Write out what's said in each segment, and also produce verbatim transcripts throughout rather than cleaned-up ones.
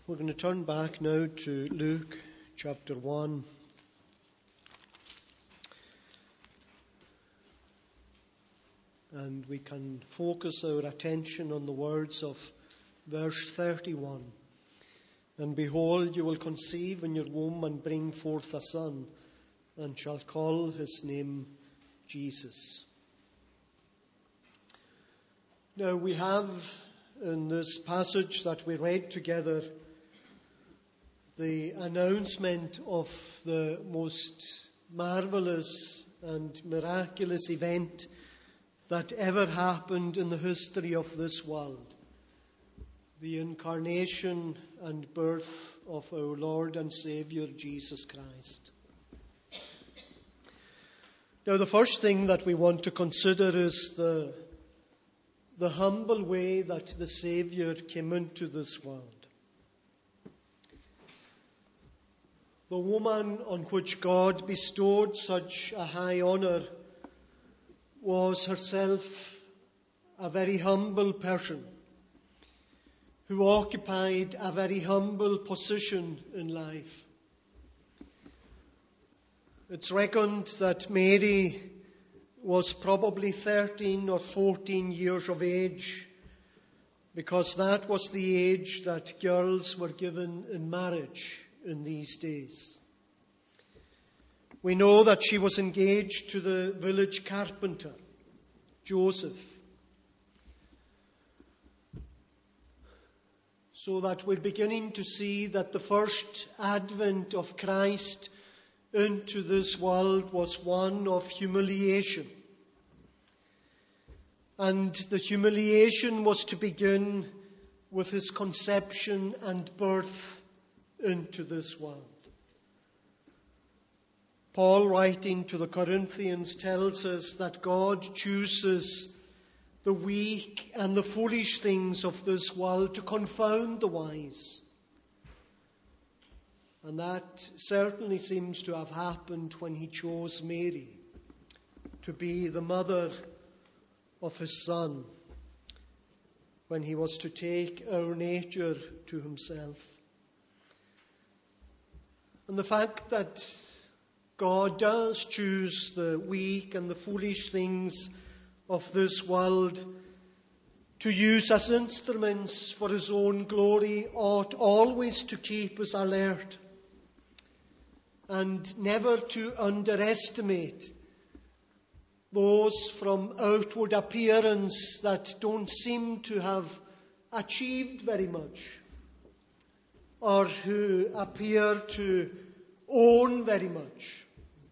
We're going to turn back now to Luke chapter one. And we can focus our attention on the words of verse thirty-one. And behold, you will conceive in your womb and bring forth a son, and shall call his name Jesus. Now we have in this passage that we read together the announcement of the most marvelous and miraculous event that ever happened in the history of this world. The incarnation and birth of our Lord and Saviour Jesus Christ. Now the first thing that we want to consider is the, the humble way that the Saviour came into this world. The woman on which God bestowed such a high honour was herself a very humble person who occupied a very humble position in life. It's reckoned that Mary was probably thirteen or fourteen years of age, because that was the age that girls were given in marriage in these days. We know that she was engaged to the village carpenter, Joseph. So that we're beginning to see that the first advent of Christ into this world was one of humiliation. And the humiliation was to begin with his conception and birth into this world. Paul, writing to the Corinthians, tells us that God chooses the weak and the foolish things of this world to confound the wise. And that certainly seems to have happened when he chose Mary to be the mother of his Son, when he was to take our nature to himself. And the fact that God does choose the weak and the foolish things of this world to use as instruments for his own glory ought always to keep us alert and never to underestimate those from outward appearance that don't seem to have achieved very much, or who appear to own very much.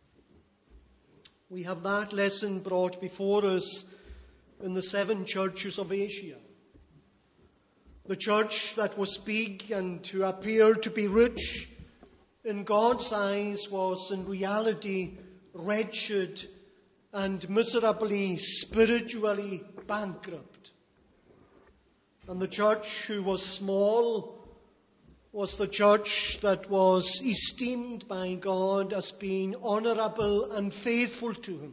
We have that lesson brought before us in the seven churches of Asia. The church that was big and who appeared to be rich in God's eyes was in reality wretched and miserably spiritually bankrupt. And the church who was small was the church that was esteemed by God as being honourable and faithful to him.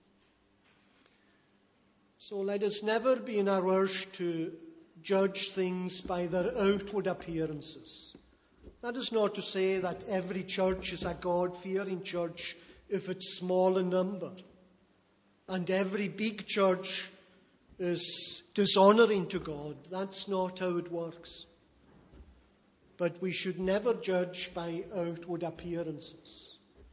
So let us never be in a rush to judge things by their outward appearances. That is not to say that every church is a God-fearing church if it's small in number, and every big church is dishonouring to God. That's not how it works. But we should never judge by outward appearances.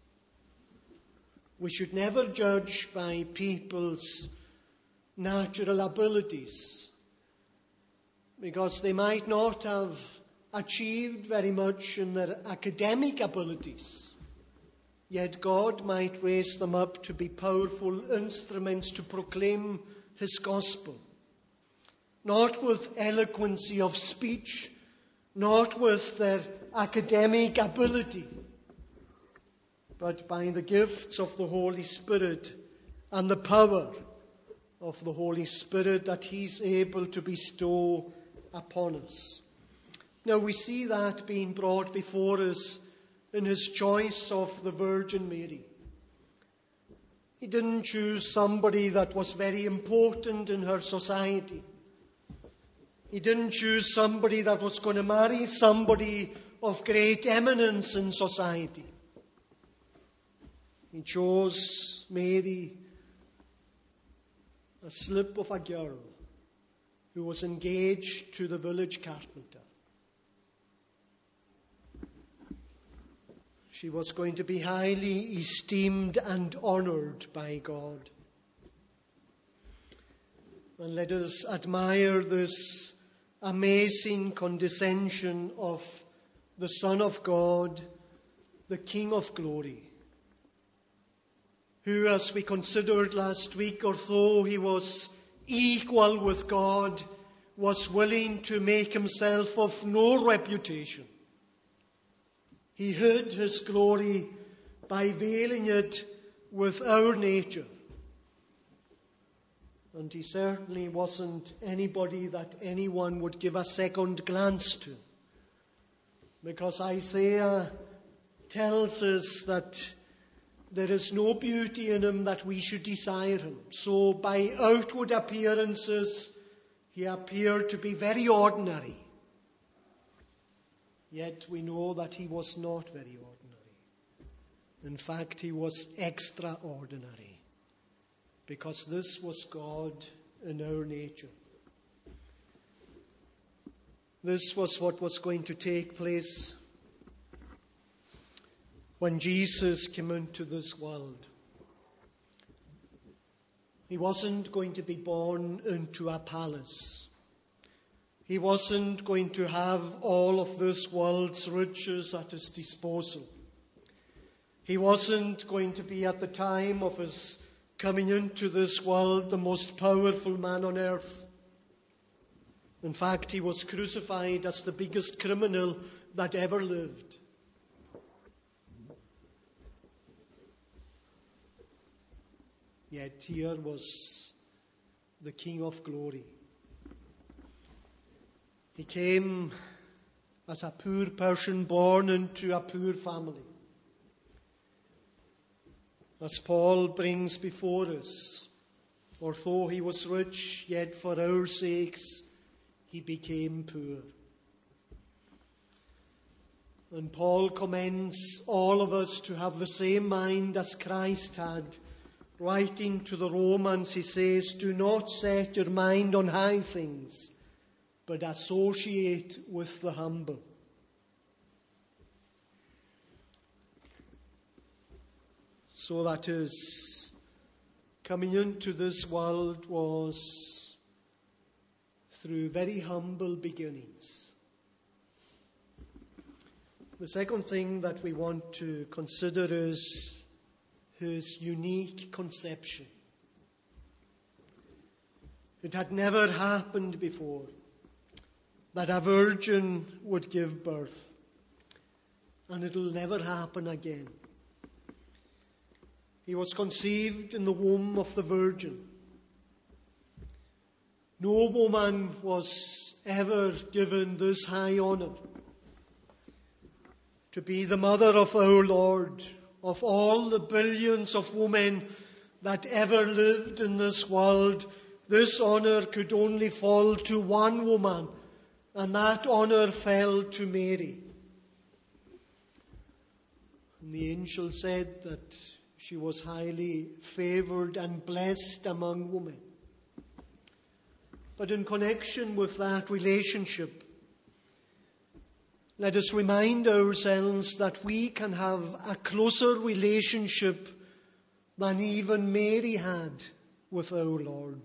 We should never judge by people's natural abilities, because they might not have achieved very much in their academic abilities, yet God might raise them up to be powerful instruments to proclaim his gospel, not with eloquency of speech, not with their academic ability, but by the gifts of the Holy Spirit and the power of the Holy Spirit that he's able to bestow upon us. Now we see that being brought before us in his choice of the Virgin Mary. He didn't choose somebody that was very important in her society. He didn't choose somebody that was going to marry somebody of great eminence in society. He chose Mary, a slip of a girl who was engaged to the village carpenter. She was going to be highly esteemed and honoured by God. And let us admire this amazing condescension of the Son of God, the King of glory, who, as we considered last week, although he was equal with God, was willing to make himself of no reputation. He hid his glory by veiling it with our nature. And he certainly wasn't anybody that anyone would give a second glance to. Because Isaiah tells us that there is no beauty in him that we should desire him. So by outward appearances, he appeared to be very ordinary. Yet we know that he was not very ordinary. In fact, he was extraordinary. Because this was God in our nature. This was what was going to take place when Jesus came into this world. He wasn't going to be born into a palace. He wasn't going to have all of this world's riches at his disposal. He wasn't going to be, at the time of his coming into this world, the most powerful man on earth. In fact, he was crucified as the biggest criminal that ever lived. Yet here was the King of glory. He came as a poor person born into a poor family. As Paul brings before us, although he was rich, yet for our sakes he became poor. And Paul commends all of us to have the same mind as Christ had. Writing to the Romans, he says, "Do not set your mind on high things, but associate with the humble." So that is, coming into this world was through very humble beginnings. The second thing that we want to consider is his unique conception. It had never happened before that a virgin would give birth, and it'll never happen again. He was conceived in the womb of the Virgin. No woman was ever given this high honor, to be the mother of our Lord. Of all the billions of women that ever lived in this world, this honor could only fall to one woman, and that honor fell to Mary. And the angel said that she was highly favored and blessed among women. But in connection with that relationship, let us remind ourselves that we can have a closer relationship than even Mary had with our Lord.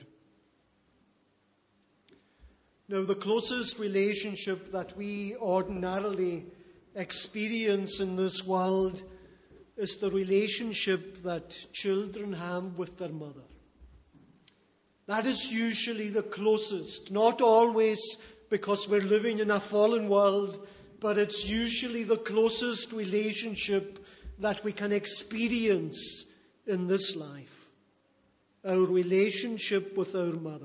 Now, the closest relationship that we ordinarily experience in this world is the relationship that children have with their mother. That is usually the closest, not always because we're living in a fallen world, but it's usually the closest relationship that we can experience in this life. Our relationship with our mother.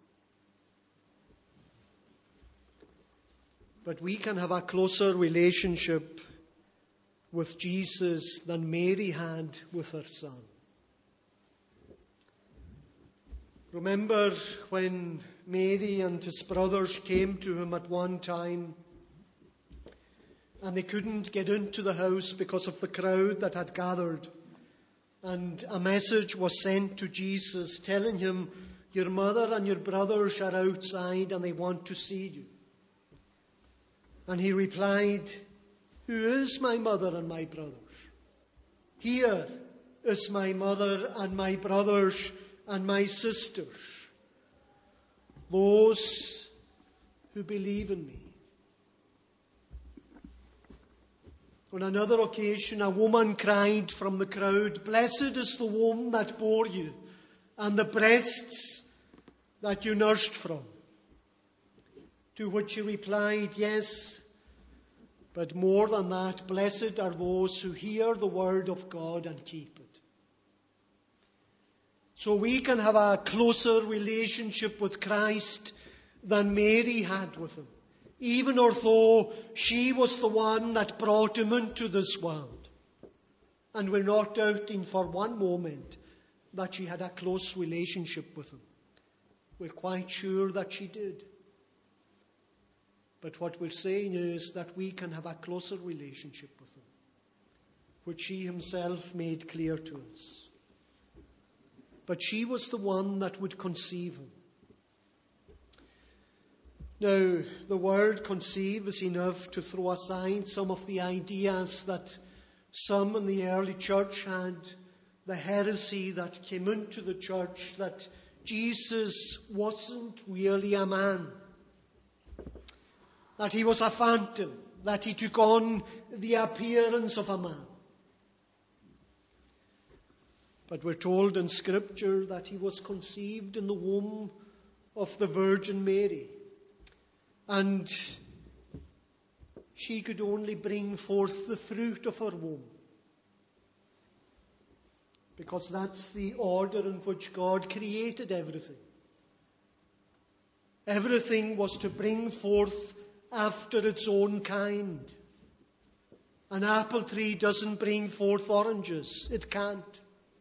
But we can have a closer relationship with Jesus than Mary had with her son. Remember when Mary and his brothers came to him at one time and they couldn't get into the house because of the crowd that had gathered, and a message was sent to Jesus telling him, "Your mother and your brothers are outside and they want to see you." And he replied, "Who is my mother and my brothers? Here is my mother and my brothers and my sisters, those who believe in me." On another occasion, a woman cried from the crowd, "Blessed is the womb that bore you, and the breasts that you nursed from." To which he replied, "Yes, but more than that, blessed are those who hear the word of God and keep it." So we can have a closer relationship with Christ than Mary had with him, even although she was the one that brought him into this world. And we're not doubting for one moment that she had a close relationship with him. We're quite sure that she did. But what we're saying is that we can have a closer relationship with him, which he himself made clear to us. But she was the one that would conceive him. Now, the word conceive is enough to throw aside some of the ideas that some in the early church had, the heresy that came into the church, that Jesus wasn't really a man, that he was a phantom, that he took on the appearance of a man. But we're told in Scripture that he was conceived in the womb of the Virgin Mary. And she could only bring forth the fruit of her womb, because that's the order in which God created everything. Everything was to bring forth after its own kind. An apple tree doesn't bring forth oranges. It can't.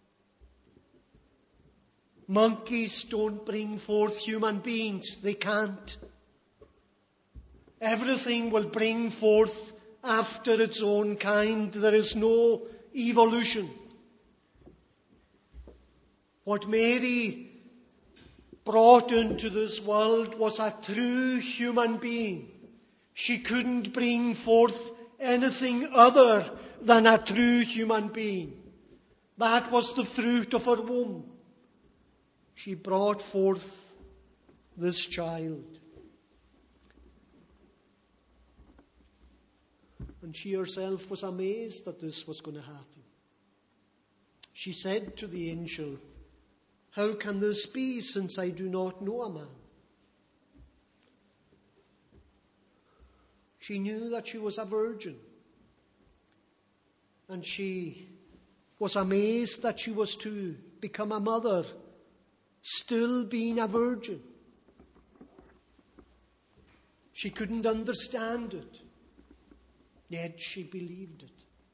Monkeys don't bring forth human beings. They can't. Everything will bring forth after its own kind. There is no evolution. What Mary brought into this world was a true human being. She couldn't bring forth anything other than a true human being. That was the fruit of her womb. She brought forth this child. And she herself was amazed that this was going to happen. She said to the angel, "How can this be, since I do not know a man?" She knew that she was a virgin. And she was amazed that she was to become a mother, still being a virgin. She couldn't understand it, yet she believed it.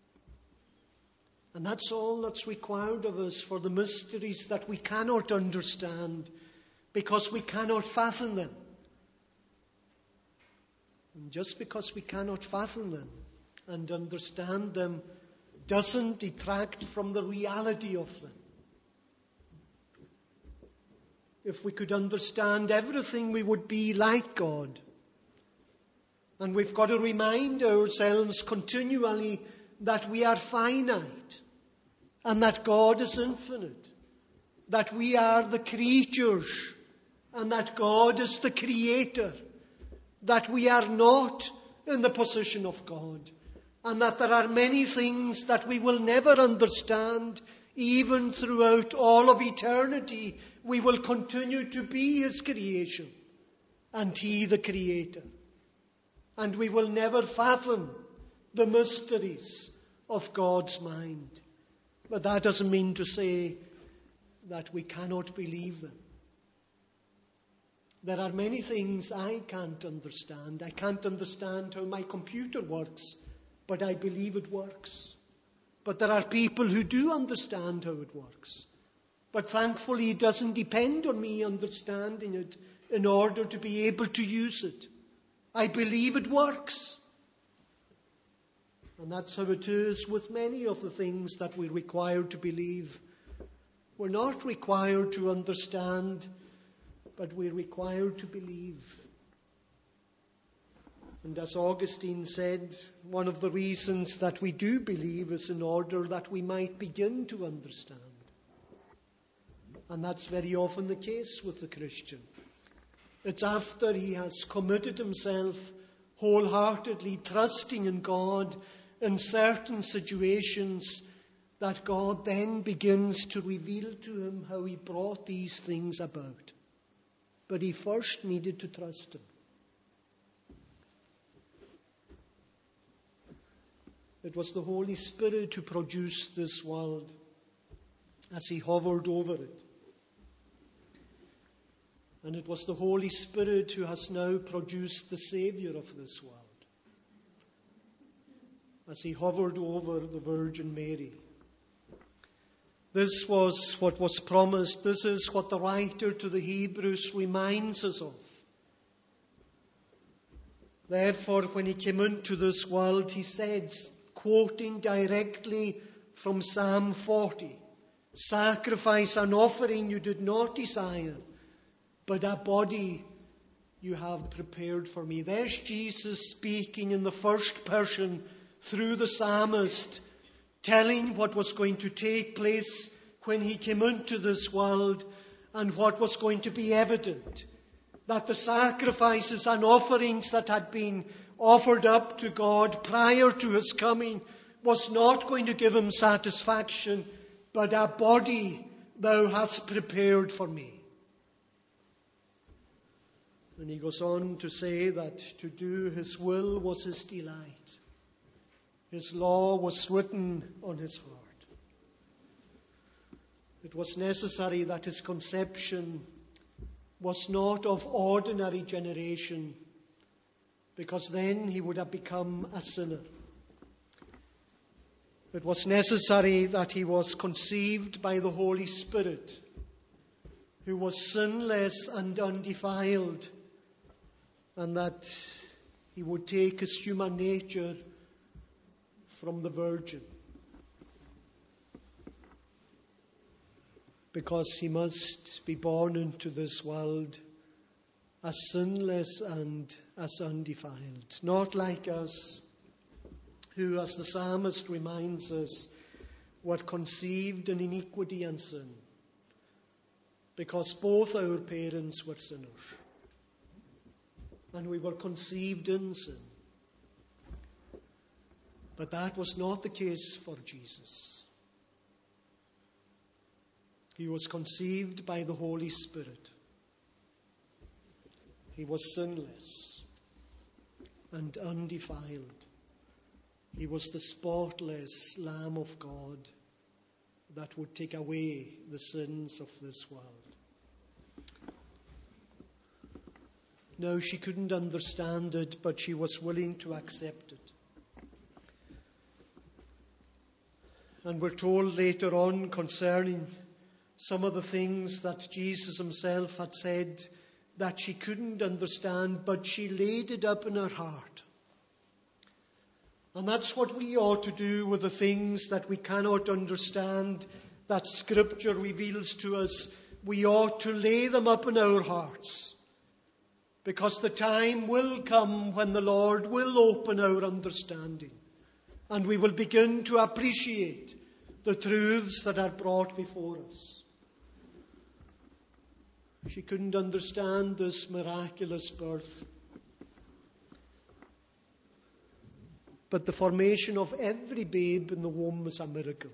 And that's all that's required of us for the mysteries that we cannot understand, because we cannot fathom them. And just because we cannot fathom them and understand them doesn't detract from the reality of them. If we could understand everything, we would be like God. And we've got to remind ourselves continually that we are finite and that God is infinite, that we are the creatures and that God is the creator, that we are not in the position of God, and that there are many things that we will never understand. Even throughout all of eternity, we will continue to be His creation and He the Creator. And we will never fathom the mysteries of God's mind. But that doesn't mean to say that we cannot believe them. There are many things I can't understand. I can't understand how my computer works, but I believe it works. But there are people who do understand how it works. But thankfully, it doesn't depend on me understanding it in order to be able to use it. I believe it works. And that's how it is with many of the things that we're required to believe. We're not required to understand, but we're required to believe. And as Augustine said, one of the reasons that we do believe is in order that we might begin to understand. And that's very often the case with the Christian. It's after he has committed himself wholeheartedly, trusting in God in certain situations, that God then begins to reveal to him how he brought these things about. But he first needed to trust him. It was the Holy Spirit who produced this world as he hovered over it. And it was the Holy Spirit who has now produced the Saviour of this world as he hovered over the Virgin Mary. This was what was promised. This is what the writer to the Hebrews reminds us of. Therefore, when he came into this world, he said, quoting directly from Psalm forty, "Sacrifice and offering you did not desire, but a body you have prepared for me." There's Jesus speaking in the first person through the psalmist, telling what was going to take place when he came into this world and what was going to be evident. That the sacrifices and offerings that had been offered up to God prior to his coming was not going to give him satisfaction, but a body thou hast prepared for me. And he goes on to say that to do his will was his delight. His law was written on his heart. It was necessary that his conception was not of ordinary generation, because then he would have become a sinner. It was necessary that he was conceived by the Holy Spirit, who was sinless and undefiled, and that he would take his human nature from the Virgin, because he must be born into this world as sinless and as undefiled. Not like us, who, as the psalmist reminds us, were conceived in iniquity and sin, because both our parents were sinners, and we were conceived in sin. But that was not the case for Jesus. He was conceived by the Holy Spirit. He was sinless and undefiled. He was the spotless Lamb of God that would take away the sins of this world. No, she couldn't understand it, but she was willing to accept it. And we're told later on concerning some of the things that Jesus himself had said that she couldn't understand, but she laid it up in her heart. And that's what we ought to do with the things that we cannot understand, that Scripture reveals to us. We ought to lay them up in our hearts, because the time will come when the Lord will open our understanding, and we will begin to appreciate the truths that are brought before us. She couldn't understand this miraculous birth. But the formation of every babe in the womb is a miracle.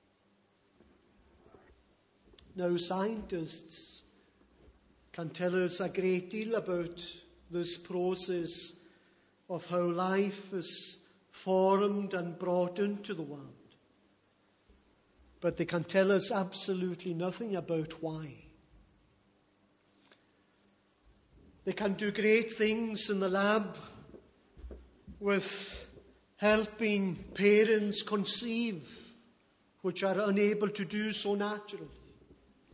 Now, scientists can tell us a great deal about this process of how life is formed and brought into the world. But they can tell us absolutely nothing about why. They can do great things in the lab with helping parents conceive, which are unable to do so naturally.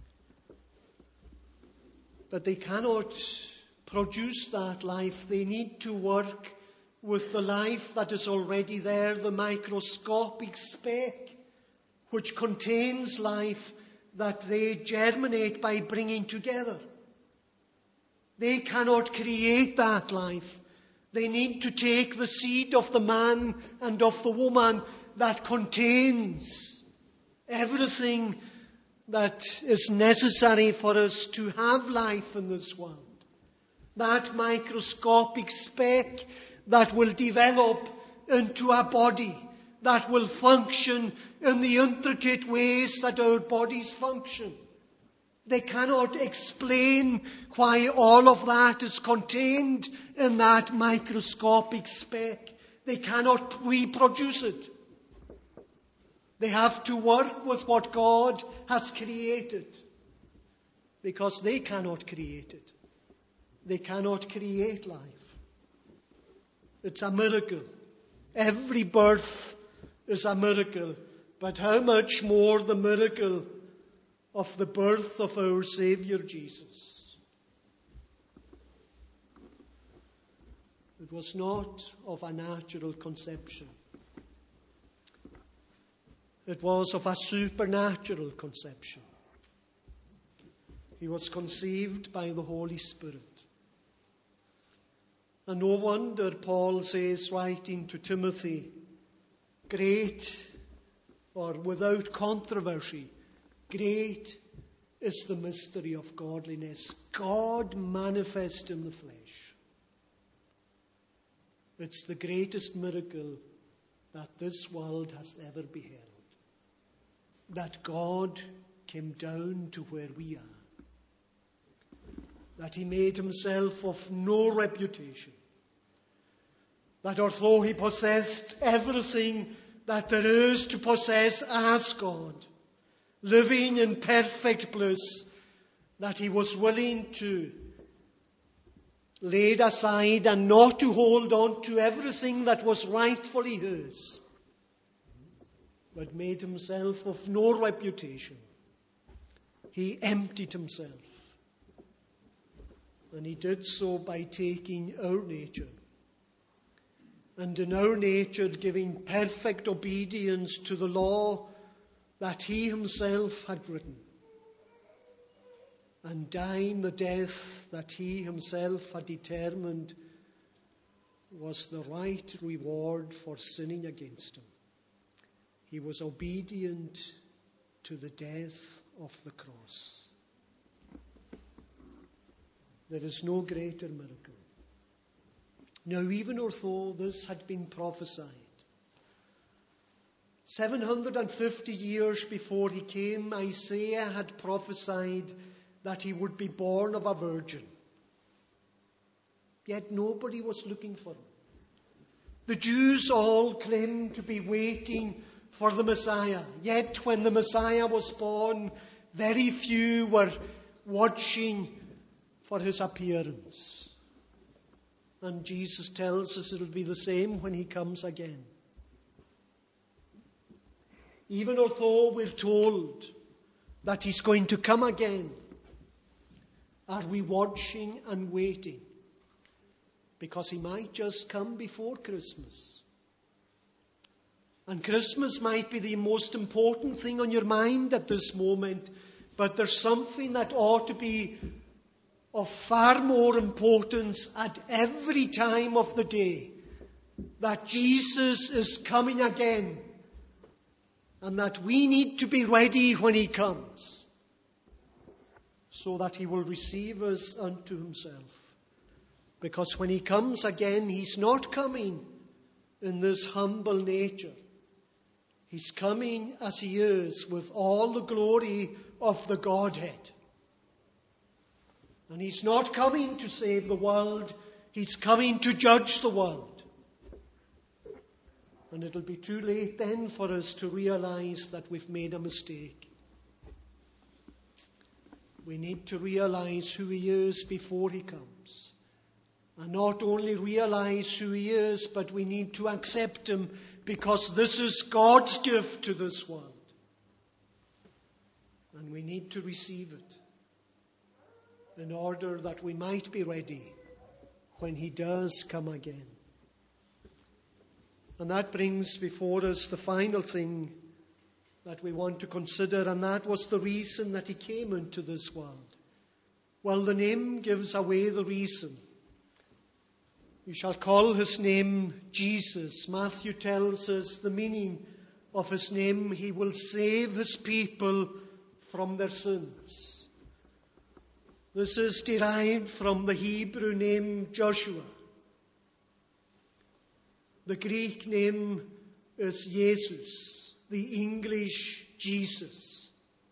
But they cannot produce that life. They need to work with the life that is already there, the microscopic speck, which contains life that they germinate by bringing together. They cannot create that life. They need to take the seed of the man and of the woman that contains everything that is necessary for us to have life in this world. That microscopic speck that will develop into a body that will function in the intricate ways that our bodies function. They cannot explain why all of that is contained in that microscopic speck. They cannot reproduce it. They have to work with what God has created, because they cannot create it. They cannot create life. It's a miracle. Every birth is a miracle. But how much more the miracle of the birth of our Saviour Jesus. It was not of a natural conception. It was of a supernatural conception. He was conceived by the Holy Spirit. And no wonder Paul says, writing to Timothy, great, or without controversy, great is the mystery of godliness. God manifest in the flesh. It's the greatest miracle that this world has ever beheld. That God came down to where we are. That he made himself of no reputation. That although he possessed everything that there is to possess as God, living in perfect bliss, that he was willing to lay it aside and not to hold on to everything that was rightfully his, but made himself of no reputation. He emptied himself. And he did so by taking our nature. And in our nature giving perfect obedience to the law that he himself had written. And dying the death that he himself had determined was the right reward for sinning against him. He was obedient to the death of the cross. There is no greater miracle. Now, even although this had been prophesied, seven hundred fifty years before he came, Isaiah had prophesied that he would be born of a virgin. Yet nobody was looking for him. The Jews all claimed to be waiting for the Messiah. Yet when the Messiah was born, very few were watching for his appearance. And Jesus tells us it'll be the same when he comes again. Even although we're told that he's going to come again, are we watching and waiting? Because he might just come before Christmas. And Christmas might be the most important thing on your mind at this moment, but there's something that ought to be of far more importance at every time of the day, that Jesus is coming again, and that we need to be ready when he comes, so that he will receive us unto himself. Because when he comes again, he's not coming in this humble nature. He's coming as he is, with all the glory of the Godhead. And he's not coming to save the world, he's coming to judge the world. And it'll be too late then for us to realize that we've made a mistake. We need to realize who he is before he comes. And not only realize who he is, but we need to accept him, because this is God's gift to this world. And we need to receive it. in order that we might be ready when he does come again. And that brings before us the final thing that we want to consider, and that was the reason that he came into this world. Well, the name gives away the reason. You shall call his name Jesus. Matthew tells us the meaning of his name. He will save his people from their sins. This is derived from the Hebrew name Joshua. The Greek name is Jesus, the English Jesus.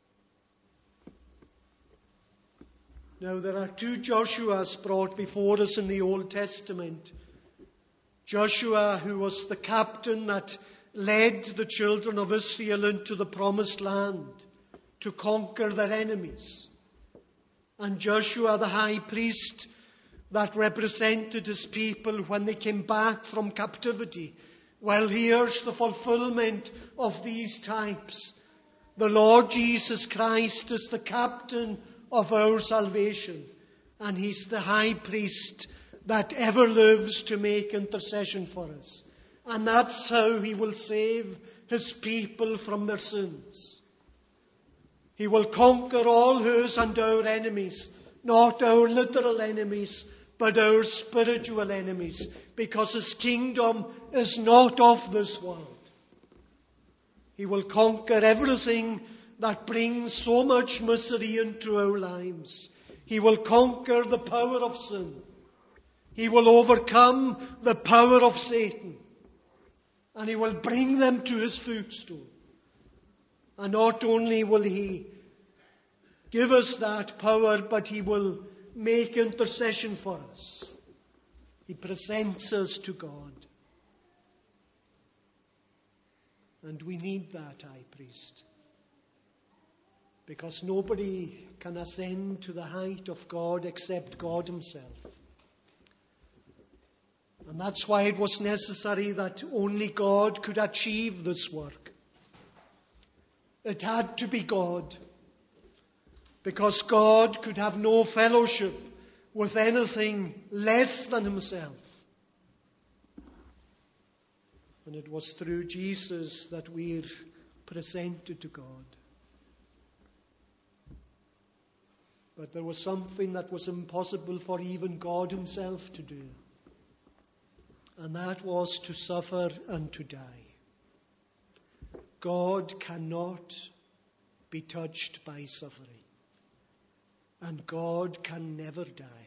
Now, there are two Joshuas brought before us in the Old Testament. Joshua, who was the captain that led the children of Israel into the promised land to conquer their enemies. And Joshua, the high priest, that represented his people when they came back from captivity. Well, here's the fulfillment of these types. The Lord Jesus Christ is the captain of our salvation, and he's the high priest that ever lives to make intercession for us. And that's how he will save his people from their sins. He will conquer all his and our enemies, not our literal enemies, but our spiritual enemies, because his kingdom is not of this world. He will conquer everything that brings so much misery into our lives. He will conquer the power of sin. He will overcome the power of Satan. And he will bring them to his footstool. And not only will he give us that power, but he will make intercession for us. He presents us to God. And we need that high priest. Because nobody can ascend to the height of God except God himself. And that's why it was necessary that only God could achieve this work. It had to be God. Because God could have no fellowship with anything less than himself. And it was through Jesus that we're presented to God. But there was something that was impossible for even God himself to do. And that was to suffer and to die. God cannot be touched by suffering. And God can never die.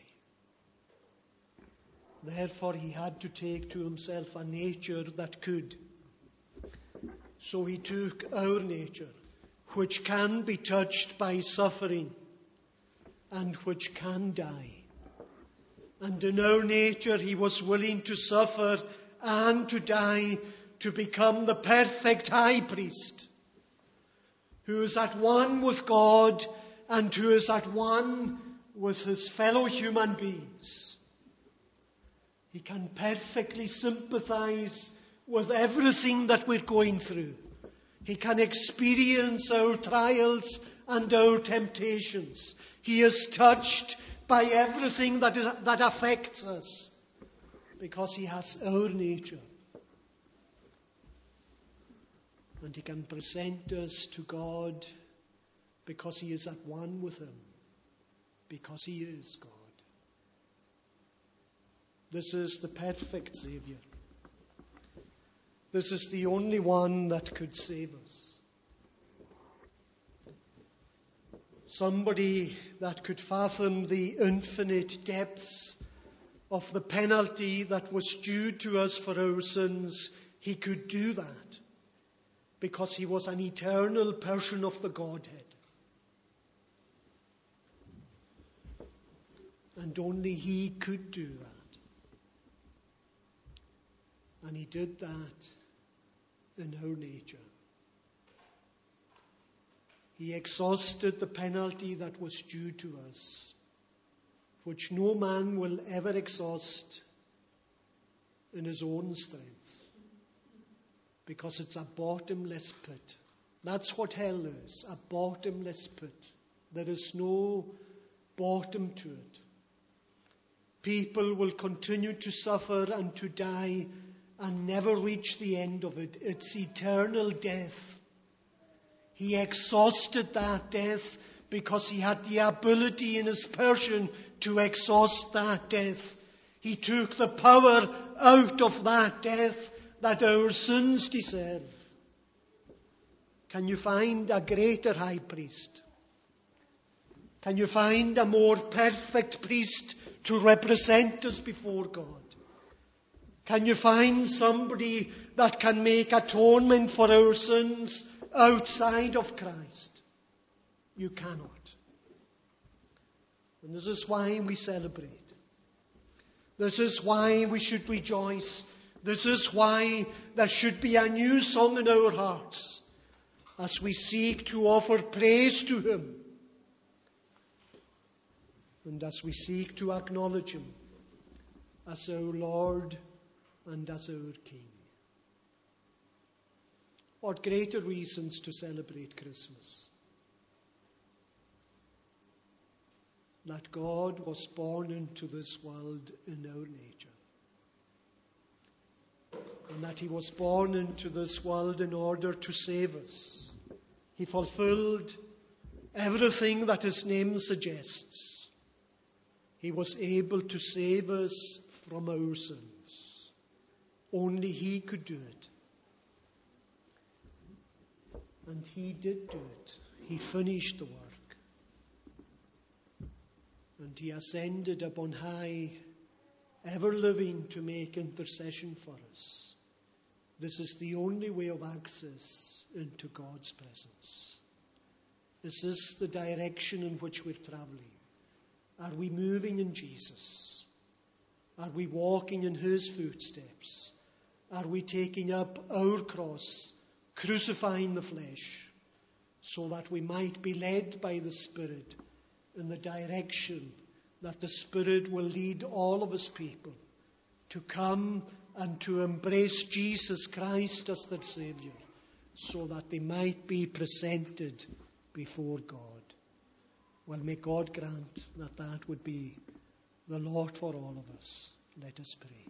Therefore, he had to take to himself a nature that could. So he took our nature, which can be touched by suffering and which can die. And in our nature, he was willing to suffer and to die to become the perfect high priest, who is at one with God and who is at one with his fellow human beings. He can perfectly sympathize with everything that we're going through. He can experience our trials and our temptations. He is touched by everything that, is, that affects us, because he has our nature. And he can present us to God because he is at one with him, because he is God. This is the perfect Savior. This is the only one that could save us. Somebody that could fathom the infinite depths of the penalty that was due to us for our sins. He could do that because he was an eternal person of the Godhead. And only he could do that. And he did that in our nature. He exhausted the penalty that was due to us, which no man will ever exhaust in his own strength, because it's a bottomless pit. That's what hell is, a bottomless pit. There is no bottom to it. People will continue to suffer and to die and never reach the end of it. It's eternal death. He exhausted that death because he had the ability in his person to exhaust that death. He took the power out of that death that our sins deserve. Can you find a greater high priest? Can you find a more perfect priest to represent us before God? Can you find somebody that can make atonement for our sins outside of Christ? You cannot. And this is why we celebrate. This is why we should rejoice. This is why there should be a new song in our hearts as we seek to offer praise to Him and as we seek to acknowledge Him as our Lord and as our King. What greater reasons to celebrate Christmas? That God was born into this world in our nature. And that He was born into this world in order to save us. He fulfilled everything that His name suggests. He was able to save us from our sins. Only He could do it. And He did do it. He finished the work. And He ascended upon high, ever living to make intercession for us. This is the only way of access into God's presence. This is the direction in which we're traveling. Are we moving in Jesus? Are we walking in His footsteps? Are we taking up our cross, crucifying the flesh, so that we might be led by the Spirit in the direction that the Spirit will lead all of His people to come and to embrace Jesus Christ as their Saviour, so that they might be presented before God. Well, may God grant that that would be the Lord for all of us. Let us pray.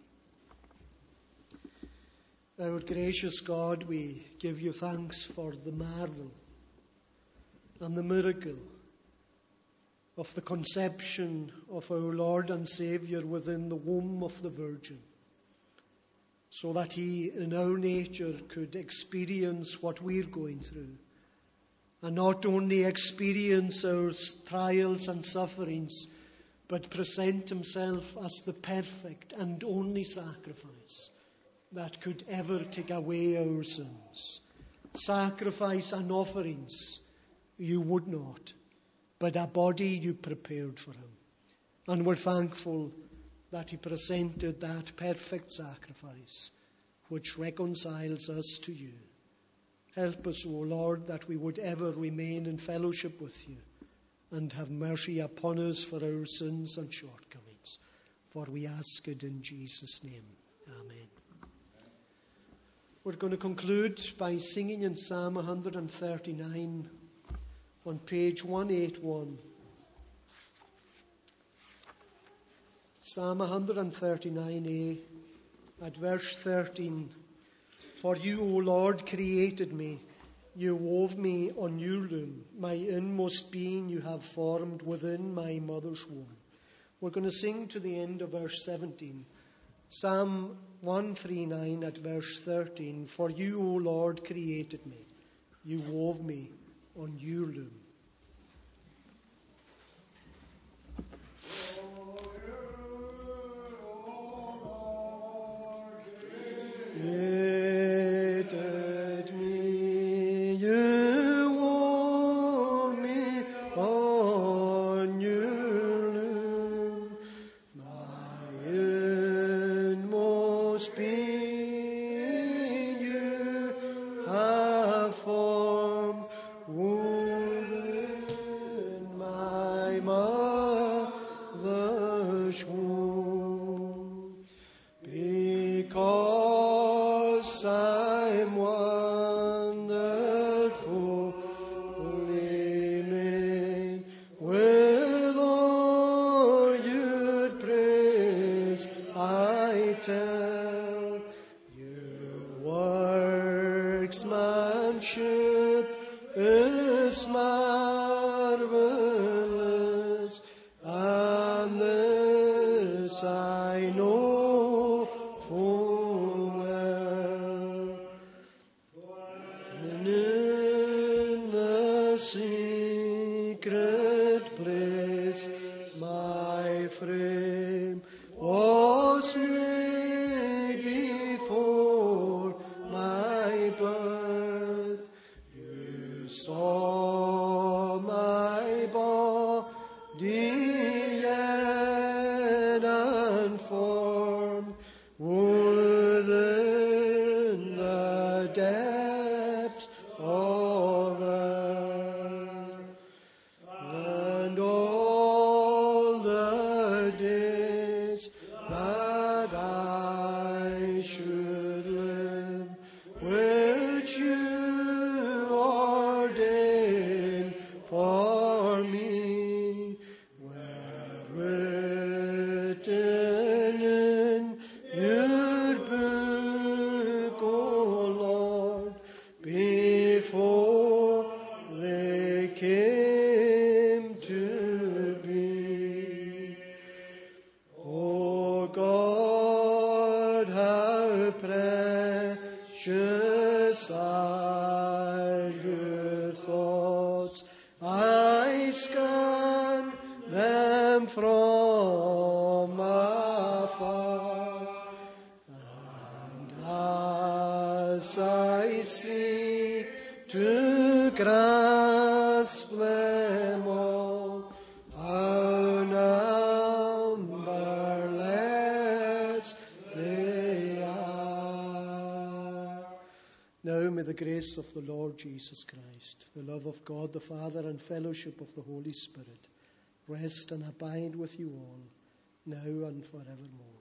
Our gracious God, we give You thanks for the marvel and the miracle of the conception of our Lord and Saviour within the womb of the Virgin, so that He in our nature could experience what we're going through, and not only experience our trials and sufferings, but present Himself as the perfect and only sacrifice that could ever take away our sins. Sacrifice and offerings You would not, but a body You prepared for Him. And we're thankful that He presented that perfect sacrifice which reconciles us to You. Help us, O Lord, that we would ever remain in fellowship with You, and have mercy upon us for our sins and shortcomings. For we ask it in Jesus' name. Amen. We're going to conclude by singing in Psalm one thirty-nine on page one eighty-one. Psalm one thirty-nine A, at verse thirteen. For You, O Lord, created me. You wove me on Your loom. My inmost being You have formed within my mother's womb. We're going to sing to the end of verse seventeen. Psalm one thirty-nine at verse thirteen. For You, O Lord, created me. You wove me on Your loom. Created me, You wove me on Your loom. My inmost being You have formed within my mother's womb. Because I'm wonderfully made with all I tell your workmanship is marvelous, and this I know full well. And in the secret place my frame was laid before my birth. You saw my body yet unformed within the depths of earth, and all the days that I should live, which you ordained for me, were written in your book, O Lord, before they came to be. O God, how precious are your thoughts! I scan them from afar, and as I seek to grasp them all, how numberless they are. Now may the grace of the Lord Jesus Christ, the love of God the Father, and fellowship of the Holy Spirit rest and abide with you all, now and forevermore.